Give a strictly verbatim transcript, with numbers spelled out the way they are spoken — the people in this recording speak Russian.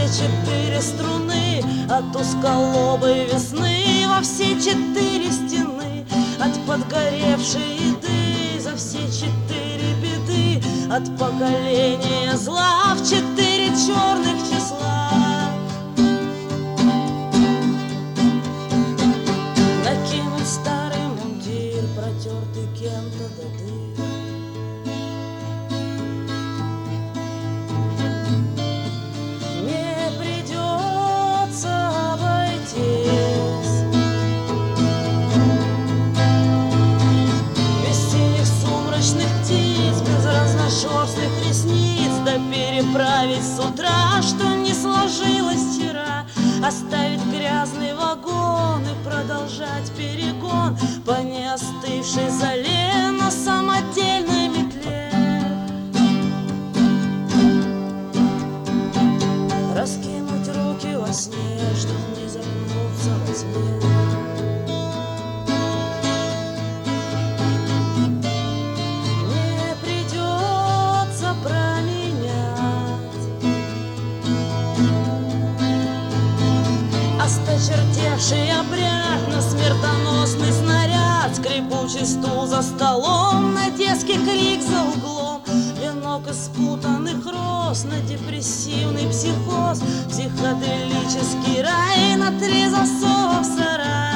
четыре струны от узколобой весны во все четыре стены, от подгоревшей еды за все четыре беды, от поколения зла в четыре черных числа. Накинуть старый мундир, протертый кем-то до дыр, не придется обойтись без синих сумрачных птиц, без разношерстных ресниц, да переправить с утра, что не сложилось вчера, оставить грязный вагон и продолжать перегон по неостывшей зале на самодельной метле. Раскинуть руки во сне, чтоб не загнуться во тьме. Не придется променять осточертевший обряд на смертоносный снаряд, скрипучий стул за столом, на детский крик за углом, венок из спутанных роз на депрессивный психоз, психоделический рай на три засова в сарай.